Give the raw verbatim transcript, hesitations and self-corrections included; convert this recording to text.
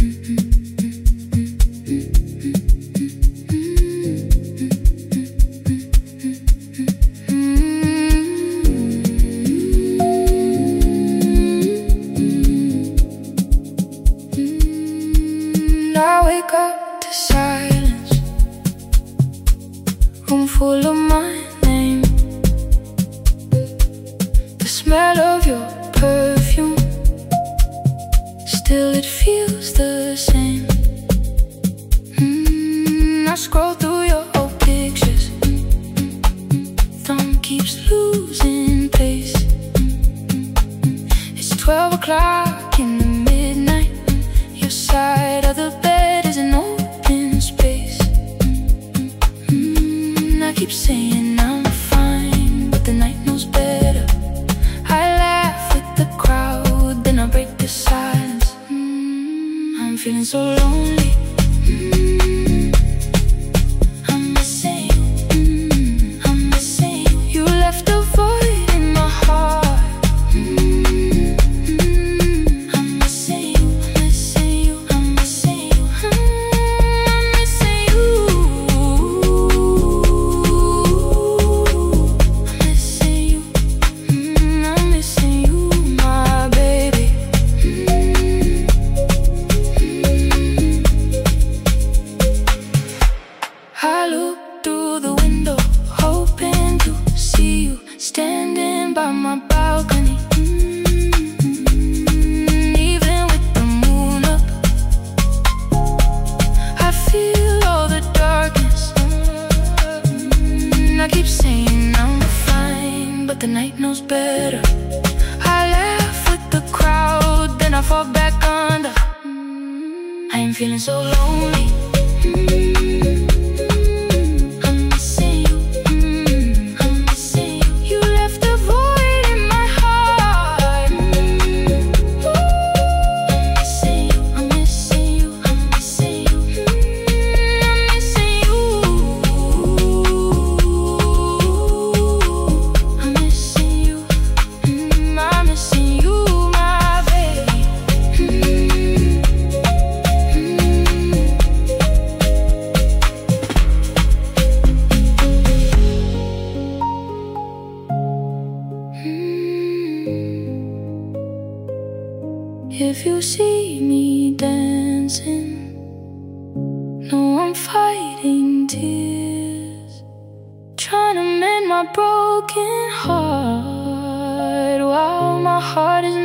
I wake up to silence, room full of my name, the smell of your perfume, still it feels the same. mm, I scroll through your old pictures, thumb keeps losing pace. It's twelve o'clock in the midnight, your side of the bed is an open space. mm, I keep saying I'm fine, but the night knows better. I laugh with the crowd, then I break the silence. mm, I'm feeling so lonely. mm, I'm missing you. mm, I'm missing you. You left a void in my heart. mm, I'm missing you, missing you, I'm missing you. mm, I'm missing you. I'm missing you. mm, I'm missing you, my baby. mm, I look through the window, hoping to see you standing by my balcony. mm, Even with the moon up, I feel all the darkness. mm, I keep saying I'm fine, but the night knows better. I laugh with the crowd, then I fall back under. mm, I am feeling so lonely. mm, I'm missing you. mm, I'm missing you. You left a void in my heart. mm, I'm missing you, I'm missing you, I'm missing you. mm, I'm missing you. I'm missing you. mm, I'm missing you, my baby. mm, If you see me dancing, know I'm fighting tears, trying to mend my broken heart while my heart is